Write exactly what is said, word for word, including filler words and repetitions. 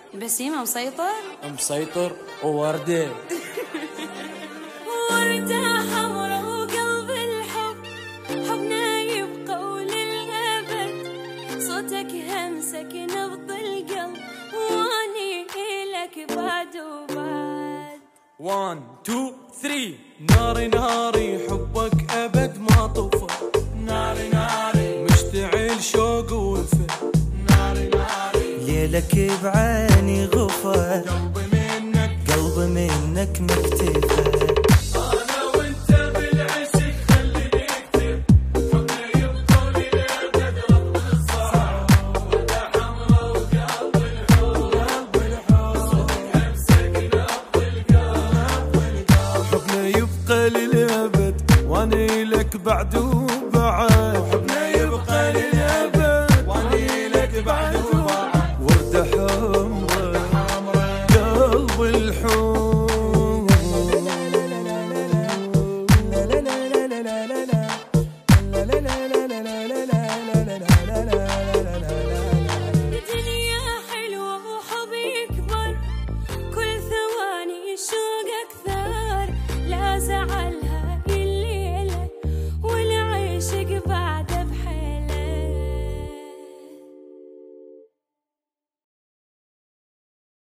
بسيمة مسيطر مسيطر ووردة وردة حمرا وقلب الحب، حبنا يبقى وللأبد، صوتك همسك نبض القلب، واني لك بعد وبعد. وان تو ثري. ناري ناري حبك أبد ما طفى، ناري ناري مشتعل شوق ووفى، ناري ناري ليلك بعيني غفى، قلبي منك قلبي منك مكتفى. أنا وأنت بالعشق خليني أكتب، حبنا يبقى للأبد رب الصعب، وردة حمرا وقلب الحب، صوتك همسك نبض القلب، حبنا يبقى للأبد وأنا لك بعد